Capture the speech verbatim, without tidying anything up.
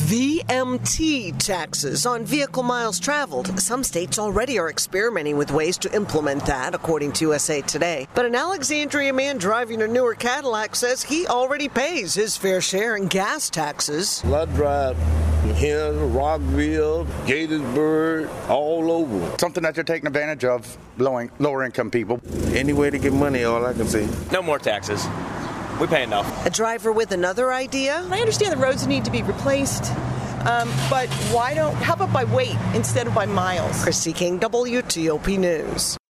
V M T taxes on vehicle miles traveled. Some states already are experimenting with ways to implement that, according to U S A Today. But an Alexandria man driving a newer Cadillac says he already pays his fair share in gas taxes. I drive here, Rockville, Gaithersburg, all over. Something that you're taking advantage of, lower, lower income people. Any way to get money, all I can say. No more taxes. We pay enough. A driver with another idea? I understand the roads need to be replaced, um, but why don't, how about by weight instead of by miles? Christy King, W T O P News.